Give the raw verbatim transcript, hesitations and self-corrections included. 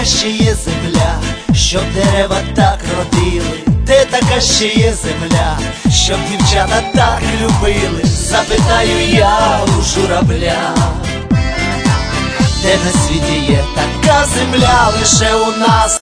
така ще є земля, щоб дерева так родили? Де така ще є земля, щоб дівчата так любили? Запитаю я у журавля. Де на світі є така земля лише у нас?